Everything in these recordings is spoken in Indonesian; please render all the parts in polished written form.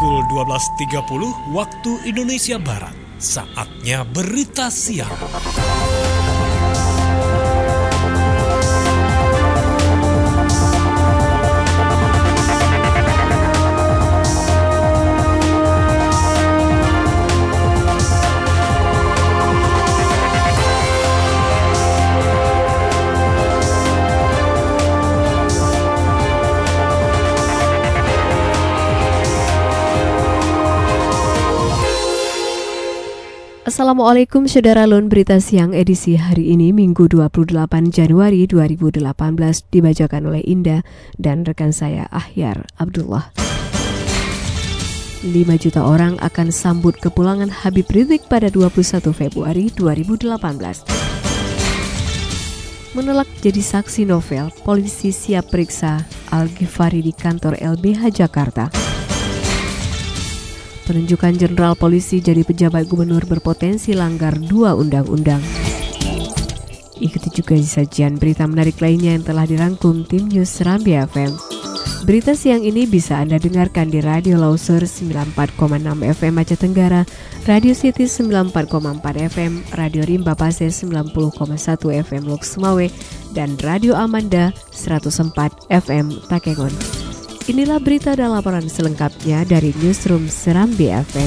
pukul 12.30 waktu Indonesia Barat. Saatnya berita siang. Assalamualaikum Saudara Lun, berita siang edisi hari ini Minggu 28 Januari 2018 dibacakan oleh Indah dan rekan saya Ahyar Abdullah. 5 juta orang akan sambut kepulangan Habib Rizik pada 21 Februari 2018. Menolak jadi saksi novel, polisi siap periksa Al-Ghifari di kantor LBH Jakarta. Penunjukan jenderal polisi jadi pejabat gubernur berpotensi langgar 2 undang-undang. Ikuti juga sajian berita menarik lainnya yang telah dirangkum tim News Serambi FM. Berita siang ini bisa Anda dengarkan di Radio Loser 94,6 FM Aceh Tenggara, Radio City 94,4 FM, Radio Rimba Pase 90,1 FM Lok Sumawe, dan Radio Amanda 104 FM Takengon. Inilah berita dan laporan selengkapnya dari Newsroom Serambi FM.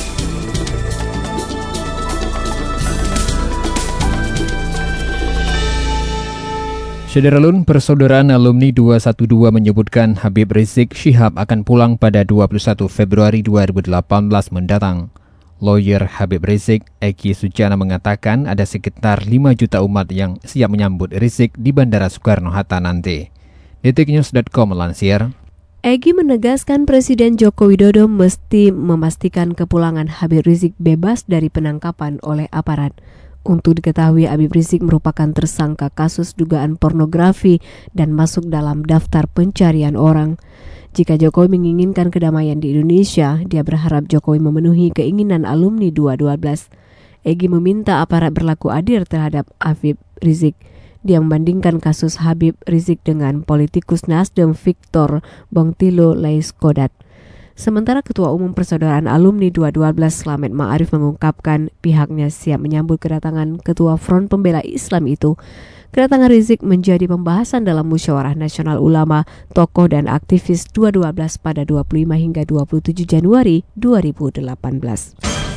Saudara-lun, persaudaraan alumni 212 menyebutkan Habib Rizik Syihab akan pulang pada 21 Februari 2018 mendatang. Lawyer Habib Rizik, Eki Sujana, mengatakan ada sekitar 5 juta umat yang siap menyambut Rizik di Bandara Soekarno-Hatta nanti. Detiknews.com melansir, Egy menegaskan Presiden Joko Widodo mesti memastikan kepulangan Habib Rizik bebas dari penangkapan oleh aparat. Untuk diketahui, Habib Rizik merupakan tersangka kasus dugaan pornografi dan masuk dalam daftar pencarian orang. Jika Jokowi menginginkan kedamaian di Indonesia, dia berharap Jokowi memenuhi keinginan alumni 212. Egy meminta aparat berlaku adil terhadap Habib Rizik. Dia membandingkan kasus Habib Rizik dengan politikus Nasdem Victor Bongtilo Laiskodat. Sementara Ketua Umum Persaudaraan Alumni 212 Slamet Ma'arif mengungkapkan pihaknya siap menyambut kedatangan Ketua Front Pembela Islam itu. Kedatangan Rizik menjadi pembahasan dalam Musyawarah Nasional Ulama, Tokoh dan Aktivis 212 pada 25 hingga 27 Januari 2018.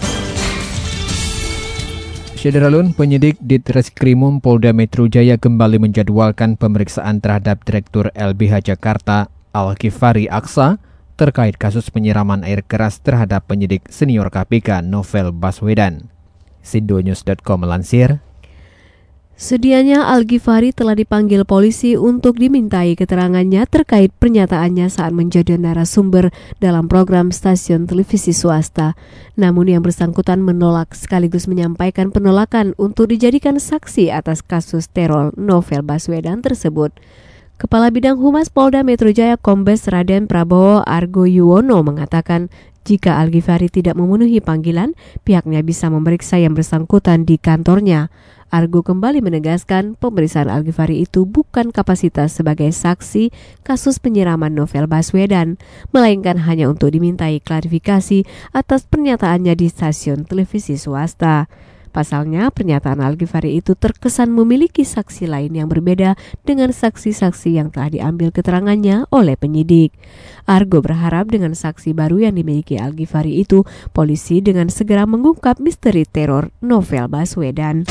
Saudara-lun, penyidik Ditreskrimum Polda Metro Jaya kembali menjadwalkan pemeriksaan terhadap Direktur LBH Jakarta Al-Ghifari Aksa terkait kasus penyiraman air keras terhadap penyidik senior KPK Novel Baswedan. Sindonews.com melansir, sedianya Al-Ghifari telah dipanggil polisi untuk dimintai keterangannya terkait pernyataannya saat menjadi narasumber dalam program stasiun televisi swasta. Namun yang bersangkutan menolak sekaligus menyampaikan penolakan untuk dijadikan saksi atas kasus teror Novel Baswedan tersebut. Kepala Bidang Humas Polda Metro Jaya Kombes Raden Prabowo Argo Yuwono mengatakan jika Al-Ghifari tidak memenuhi panggilan, pihaknya bisa memeriksa yang bersangkutan di kantornya. Argo kembali menegaskan pemeriksaan Al-Ghifari itu bukan kapasitas sebagai saksi kasus penyiraman Novel Baswedan, melainkan hanya untuk dimintai klarifikasi atas pernyataannya di stasiun televisi swasta. Pasalnya, pernyataan Al-Ghifari itu terkesan memiliki saksi lain yang berbeda dengan saksi-saksi yang telah diambil keterangannya oleh penyidik. Argo berharap dengan saksi baru yang dimiliki Al-Ghifari itu, polisi dengan segera mengungkap misteri teror Novel Baswedan.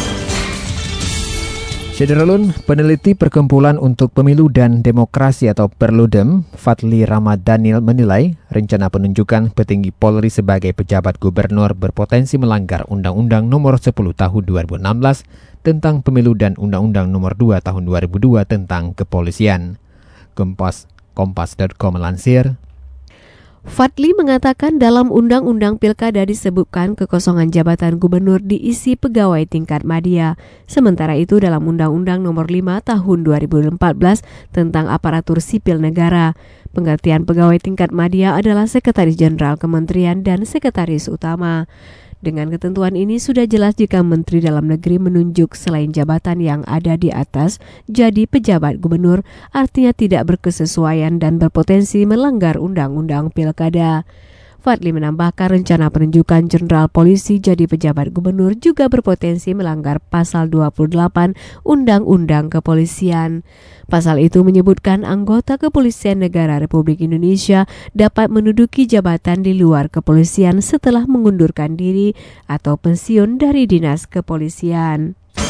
Saudara-lun, peneliti Perkumpulan untuk Pemilu dan Demokrasi atau Perludem, Fadli Ramadhanil menilai rencana penunjukan petinggi Polri sebagai pejabat gubernur berpotensi melanggar Undang-Undang Nomor 10 Tahun 2016 tentang Pemilu dan Undang-Undang Nomor 2 Tahun 2002 tentang Kepolisian. Kompas.com melansir, Fadli mengatakan dalam Undang-Undang Pilkada disebutkan kekosongan jabatan gubernur diisi pegawai tingkat madya. Sementara itu dalam Undang-Undang Nomor 5 Tahun 2014 tentang Aparatur Sipil Negara, pengertian pegawai tingkat madya adalah Sekretaris Jenderal Kementerian dan Sekretaris Utama. Dengan ketentuan ini sudah jelas jika Menteri Dalam Negeri menunjuk selain jabatan yang ada di atas jadi pejabat gubernur, artinya tidak berkesesuaian dan berpotensi melanggar Undang-Undang Pilkada. Fadli menambahkan rencana penunjukan Jenderal Polisi jadi pejabat gubernur juga berpotensi melanggar Pasal 28 Undang-Undang Kepolisian. Pasal itu menyebutkan anggota Kepolisian Negara Republik Indonesia dapat menduduki jabatan di luar kepolisian setelah mengundurkan diri atau pensiun dari dinas kepolisian.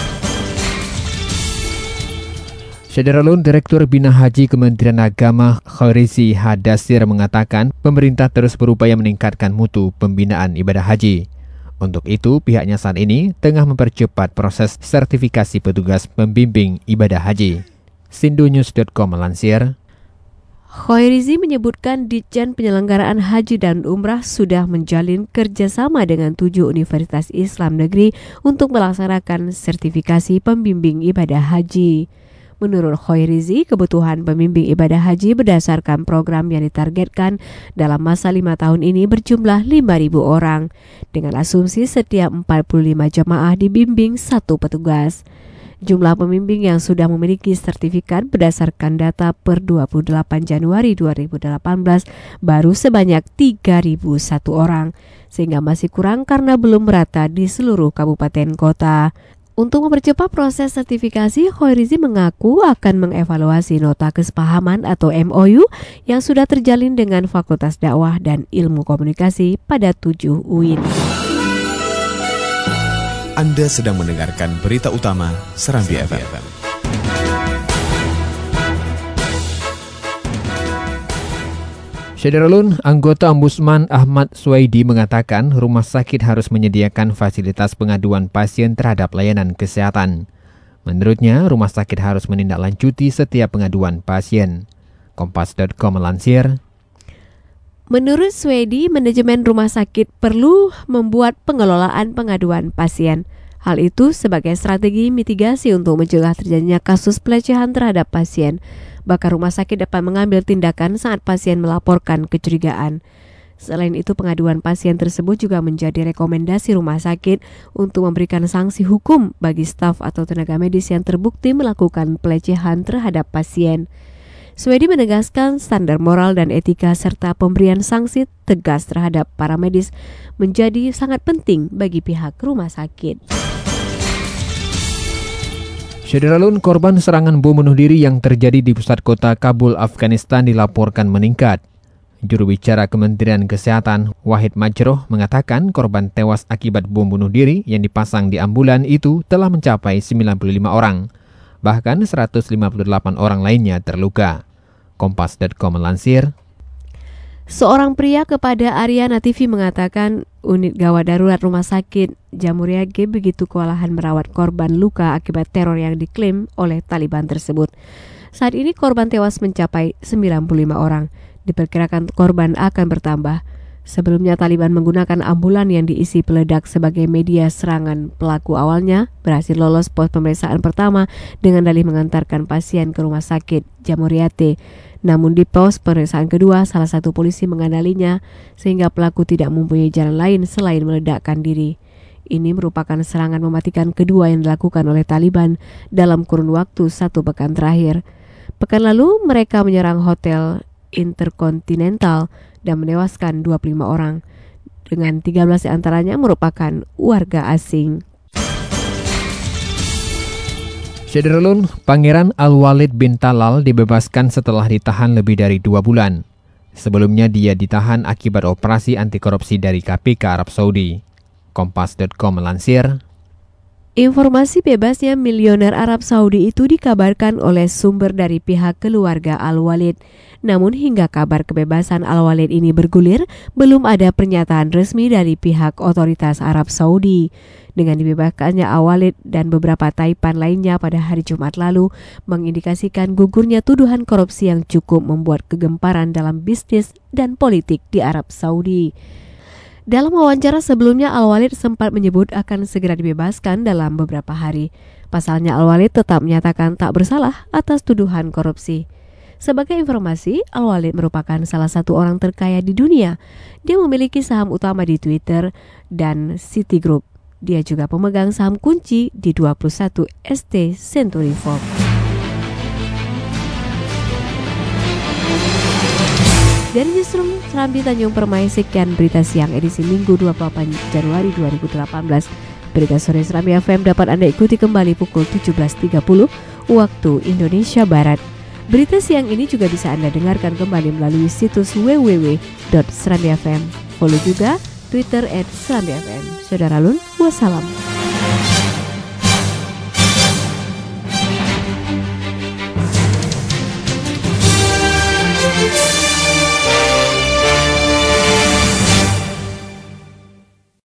Saudara Direktur Bina Haji Kementerian Agama Khairizi Hadasir mengatakan pemerintah terus berupaya meningkatkan mutu pembinaan ibadah haji. Untuk itu, pihaknya saat ini tengah mempercepat proses sertifikasi petugas pembimbing ibadah haji. Sindonews.com melansir, Khairizi menyebutkan Ditjen Penyelenggaraan Haji dan Umrah sudah menjalin kerjasama dengan 7 Universitas Islam Negeri untuk melaksanakan sertifikasi pembimbing ibadah haji. Menurut Khairizi, kebutuhan pembimbing ibadah haji berdasarkan program yang ditargetkan dalam masa 5 tahun ini berjumlah 5.000 orang, dengan asumsi setiap 45 jemaah dibimbing 1 petugas. Jumlah pembimbing yang sudah memiliki sertifikat berdasarkan data per 28 Januari 2018 baru sebanyak 3.001 orang, sehingga masih kurang karena belum merata di seluruh kabupaten kota. Untuk mempercepat proses sertifikasi, Khairizi mengaku akan mengevaluasi nota kesepahaman atau MOU yang sudah terjalin dengan Fakultas Dakwah dan Ilmu Komunikasi pada 7 UIN. Anda sedang mendengarkan berita utama Serambi FM. Saudara anggota Ombudsman Ahmad Suwaidi mengatakan rumah sakit harus menyediakan fasilitas pengaduan pasien terhadap layanan kesehatan. Menurutnya, rumah sakit harus menindaklanjuti setiap pengaduan pasien. Kompas.com melansir, menurut Suwaidi, manajemen rumah sakit perlu membuat pengelolaan pengaduan pasien. Hal itu sebagai strategi mitigasi untuk mencegah terjadinya kasus pelecehan terhadap pasien. Bahkan rumah sakit dapat mengambil tindakan saat pasien melaporkan kecurigaan. Selain itu, pengaduan pasien tersebut juga menjadi rekomendasi rumah sakit untuk memberikan sanksi hukum bagi staf atau tenaga medis yang terbukti melakukan pelecehan terhadap pasien. Suwaidi menegaskan standar moral dan etika serta pemberian sanksi tegas terhadap para medis menjadi sangat penting bagi pihak rumah sakit. Saudara korban serangan bom bunuh diri yang terjadi di pusat kota Kabul, Afghanistan dilaporkan meningkat. Juru bicara Kementerian Kesehatan Wahid Majroh mengatakan korban tewas akibat bom bunuh diri yang dipasang di ambulan itu telah mencapai 95 orang. Bahkan 158 orang lainnya terluka. Kompas.com melansir, seorang pria kepada Ariana TV mengatakan unit gawat darurat rumah sakit Jamuriage begitu kewalahan merawat korban luka akibat teror yang diklaim oleh Taliban tersebut. Saat ini korban tewas mencapai 95 orang. Diperkirakan korban akan bertambah. Sebelumnya Taliban menggunakan ambulan yang diisi peledak sebagai media serangan. Pelaku awalnya berhasil lolos pos pemeriksaan pertama dengan dalih mengantarkan pasien ke rumah sakit Jamuriate. Namun di pos pemeriksaan kedua, salah satu polisi mengandalinya sehingga pelaku tidak mempunyai jalan lain selain meledakkan diri. Ini merupakan serangan mematikan kedua yang dilakukan oleh Taliban dalam kurun waktu 1 pekan terakhir. Pekan lalu mereka menyerang hotel Intercontinental dan menewaskan 25 orang, dengan 13 antaranya merupakan warga asing. Saudara Pangeran Al-Walid bin Talal dibebaskan setelah ditahan lebih dari 2 bulan. Sebelumnya dia ditahan akibat operasi anti korupsi dari KPK Arab Saudi. Kompas.com melansir, informasi bebasnya milioner Arab Saudi itu dikabarkan oleh sumber dari pihak keluarga Al-Walid. Namun hingga kabar kebebasan Al-Walid ini bergulir, belum ada pernyataan resmi dari pihak otoritas Arab Saudi. Dengan dibebaskannya Al-Walid dan beberapa taipan lainnya pada hari Jumat lalu, mengindikasikan gugurnya tuduhan korupsi yang cukup membuat kegemparan dalam bisnis dan politik di Arab Saudi. Dalam wawancara sebelumnya, Al-Walid sempat menyebut akan segera dibebaskan dalam beberapa hari. Pasalnya Al-Walid tetap menyatakan tak bersalah atas tuduhan korupsi. Sebagai informasi, Al-Walid merupakan salah satu orang terkaya di dunia. Dia memiliki saham utama di Twitter dan Citigroup. Dia juga pemegang saham kunci di 21 ST Century Fox. Dari Newsroom Serambi Tanjung Permai, sekian berita siang edisi Minggu 28 Januari 2018. Berita sore Serambi FM dapat Anda ikuti kembali pukul 17.30 waktu Indonesia Barat. Berita siang ini juga bisa Anda dengarkan kembali melalui situs www.serambifm. Follow juga Twitter @serambifm. Saudara Lun, wassalam.